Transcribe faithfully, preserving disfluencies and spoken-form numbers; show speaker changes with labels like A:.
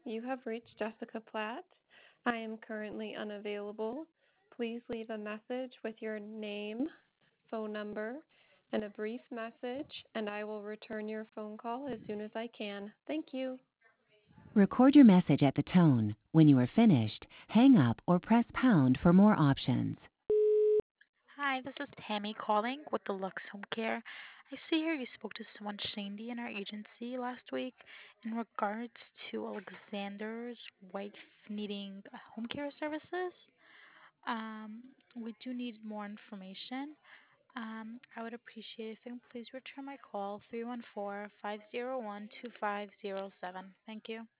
A: You have reached Jessica Platt. I am currently unavailable. Please leave a message with your name, phone number, and a brief message, and I will return your phone call as soon as I can. Thank you.
B: Record your message at the tone. When you are finished, hang up or press pound for more options.
C: Hi, this is Tammy calling with the Lux Home Care. I see here you spoke to someone Shandy in our agency last week in regards to Alexander's wife needing home care services. Um, we do need more information. Um, I would appreciate if you can please return my call three one four, five zero one, two five zero seven. Thank you.